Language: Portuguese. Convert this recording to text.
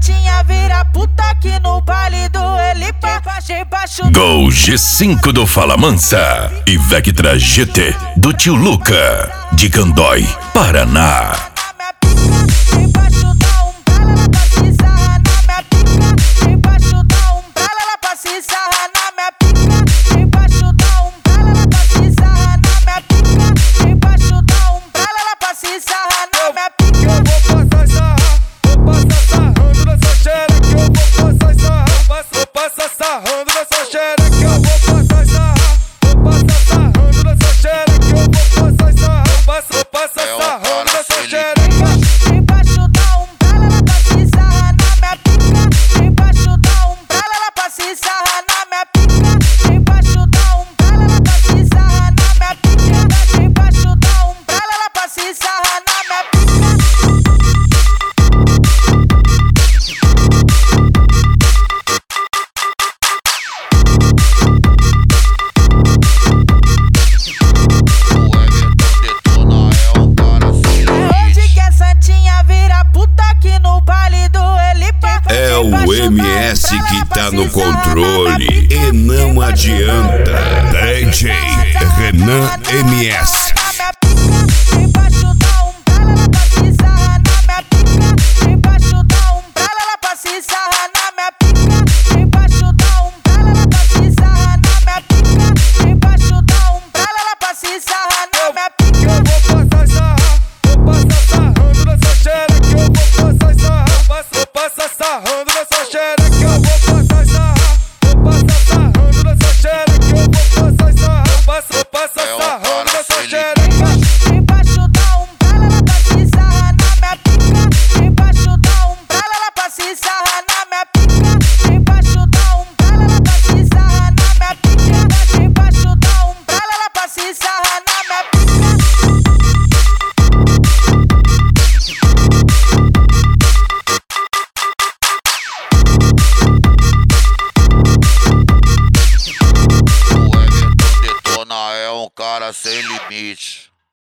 santinha vira puta aqui no baile do Elipa. Debaixo Gol G5 do Fala Mansa e Vectra GT do Tio Luca de Candói, Paraná. debaixo da umbrella, ela pra se sarrar na minha pica. Debaixo da umbrella, ela pra se sarrar na minha pica. Debaixo da umbrella, ela pra se sarrar na minha pica. Debaixo da umbrella, ela pra se sarrar na minha pica. Eu vou passar sarrando nessa xereca, eu vou passar sarrando nessa xereca, eu vou passar sarrando, vou passar sarrando nessa xereca. Debaixo da umbrella, ela pra se sarrar na minha pica. Debaixo da umbrella, ela pra se sarrar na minha pica. Debaixo da umbrella, ela pra se sarrar na minha pica. Debaixo da umbrella, ela pra se sarrar na minha pica. É o MS que tá no controle e não adianta. DJ Renan MS. Debaixo da umbrella, ela pra se sarrar na minha pica. Debaixo da umbrella, ela pra se sarrar na minha pica. Debaixo da umbrella, ela pra se sarrar na minha pica. Debaixo da umbrella, ela pra se sarrar na minha pica. Eu vou passar sarrando nessa xereca, eu vou passar sarrando nessa xereca, eu vou passar sarrando nessa xereca, eu vou passar sarrando nessa xereca. Debaixo da umbrella, ela pra se sarrar na minha pica. Debaixo da umbrella, ela pra se sarrar na minha pica. Debaixo da umbrella, ela pra se sarrar na minha pica. Debaixo da umbrella, ela pra se sarrar na minha pica. É um cara sem limite.